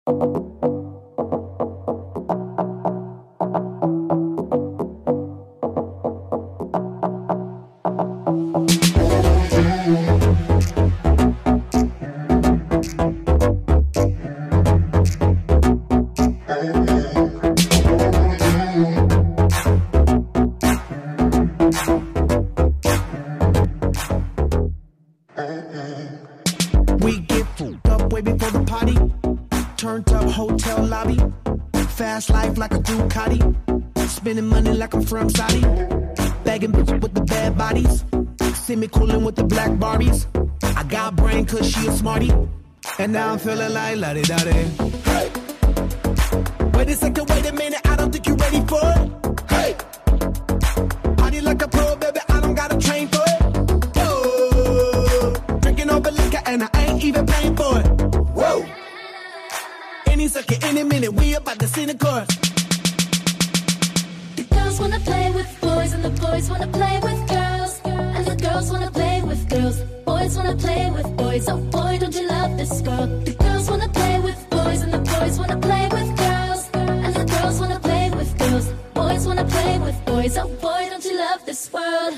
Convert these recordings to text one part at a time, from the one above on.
We get fucked up way before the party. Turned up hotel lobby. Fast life like a Ducati. Spending money like I'm from Saudi. Bagging bitches with the bad bodies. See me coolin' with the black Barbies. I got brain cause she a smarty. And now I'm feeling like la-di-da-di. Hey. Wait a second, wait a minute, I don't think you're ready for it. Hey. Party like a pro, baby, I don't gotta train for it. Drinking over liquor and I ain't even paying for it. Whoa. Any second, any minute, we about to see the chorus. The girls wanna play with boys and the boys wanna play with girls. And the girls wanna play with girls. Boys wanna play with boys. Oh boy, don't you love this girl? The girls wanna play with boys and the boys wanna play with girls. And the girls wanna play with girls. Boys wanna play with boys. Oh boy, don't you love this world?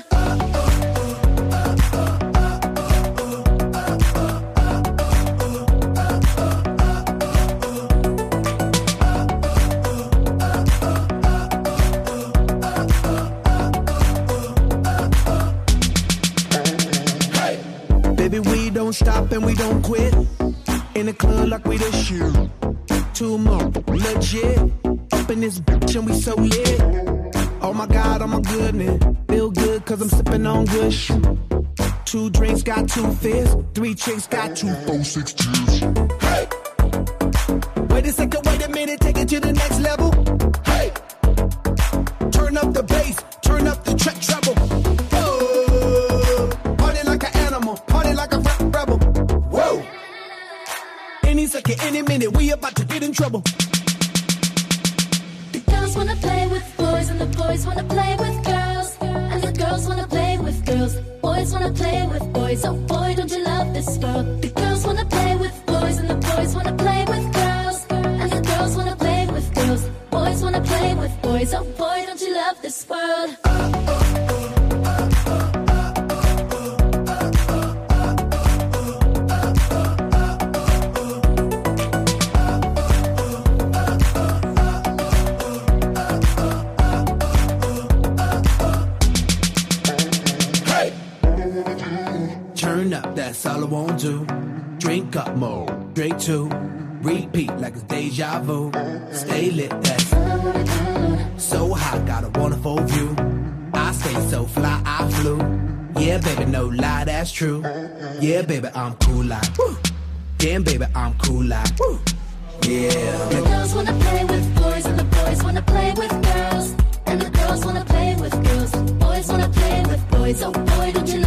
Baby, we don't stop and we don't quit. In the club like we the shit. 2 more, legit. Up in this bitch and we so lit. Oh my God, oh my goodness. Feel good cause I'm sipping on good shit. 2 drinks got 2 fists. 3 chicks got 2, 4, 6 cheers. Hey! Wait a second, wait a minute, take it to the next level. Hey! Turn up the bass, turn up the track treble. Any second, any minute, we about to get in trouble. The girls wanna play with boys and the boys wanna play with girls. And the girls wanna play with girls. Boys wanna play with boys. Oh boy, don't you love this world? The girls wanna play with boys and the boys wanna play with girls. And the girls wanna play with girls. Boys wanna play with boys. Oh boy, don't you love this world? Turn up, that's all I won't do. Drink up more, drink 2. Repeat like it's deja vu. Stay lit, that's so hot, got a wonderful view. I stay so fly, I flew. Yeah, baby, no lie, that's true. Yeah, baby, I'm cool like woo. Damn, baby, I'm cool like woo. Yeah. The girls wanna play with boys and the boys wanna play with girls. And the girls wanna play with girls. Boys wanna play with boys. Oh boy, don't you